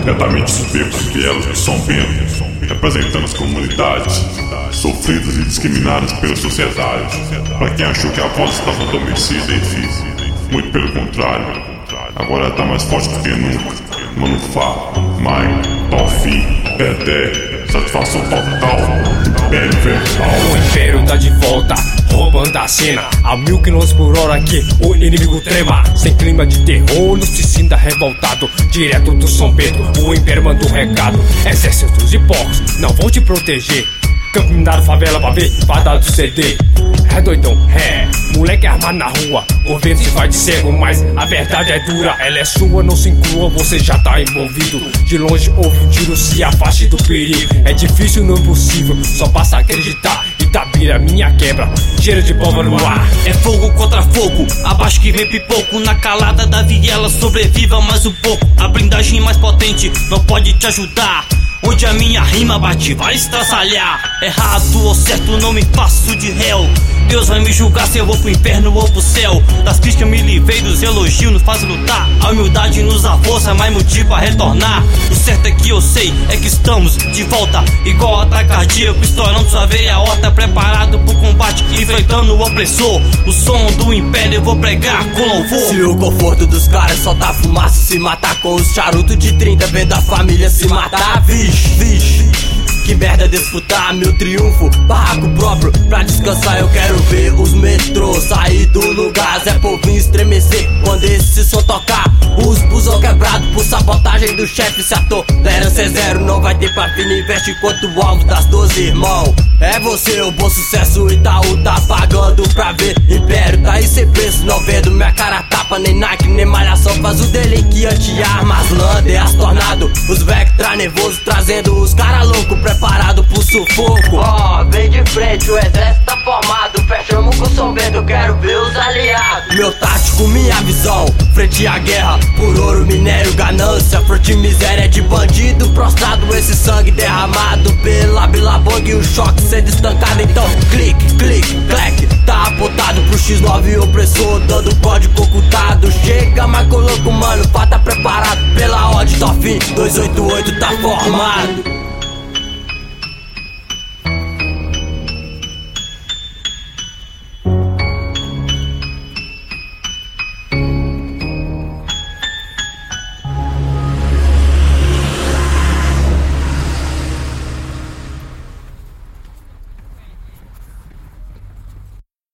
diretamente dos becos e vielas de São Bento, representando as comunidades sofridas e discriminadas pela sociedade. Para quem achou que a voz estava adormecida, enfim, muito pelo contrário, agora ela está mais forte do que nunca. Manufá, Mai, Tofi, Pedé, satisfação total, Império Versal. O Império tá de volta, roubando a cena a 1000 km/h que o inimigo trema. Sem clima de terror, não se sinta revoltado. Direto do São Pedro, o Império manda um recado. Exércitos de porcos não vão te proteger. Caminhar favela pra ver, fada do CD. É doidão, moleque armado na rua. O vento se vai de cego, mas a verdade é dura. Ela é sua, não se inclua, você já tá envolvido. De longe ouve um tiro, se afaste do perigo. É difícil, não impossível, só basta acreditar. Itabira, minha quebra, cheiro de pólvora no ar. É fogo contra fogo, abaixo que vem pipoco. Na calada da viela sobreviva mais um pouco. A blindagem mais potente não pode te ajudar. Onde a minha rima bate vai estraçalhar. Errado ou certo não me faço de réu. Deus vai me julgar se eu vou pro inferno ou pro céu. Das críticas me livrei, dos elogios nos faz lutar. A humildade nos dá força, mais motivo a retornar. O certo é que eu sei, é que estamos de volta. Igual ataque cardíaco, estourando sua veia horta. Preparado pro combate, enfrentando o opressor. O som do império eu vou pregar com louvor. Se o conforto dos caras soltar fumaça, se matar com os charutos de 30, vendo a família se matar, vixe. Que merda desfrutar meu triunfo, barraco próprio pra descansar. Eu quero ver os metrôs sair do lugar, Zé Povinho estremecer quando esse som tocar. Os busão quebrado por sabotagem do chefe. Se a tolerância é zero, não vai ter papinho. Investe enquanto o alvo das 12 irmão. É você, o bom sucesso, Itaú tá pagando pra ver. Império tá aí sem preço, não vendo minha cara tapa. Nem Nike, nem malhação, faz o delinquente armas, lander, as tornado. Os Vectra nervoso, trazendo os cara louco, preparado pro sufoco. Vem de frente, o exército tá formado. Fechamos com o São Bento, eu quero ver os aliados. Meu tático, minha visão, frente à guerra. Por ouro, minério, ganância, frente miséria de bandido prostrado. Esse sangue derramado pela Bilabong e o choque sendo estancado. Então clique, clique, clack, tá apontado pro X9 opressor, dando código ocultado. Chega, mas coloca o mano, pra tá preparado pela ordem do fim. 288 tá formado.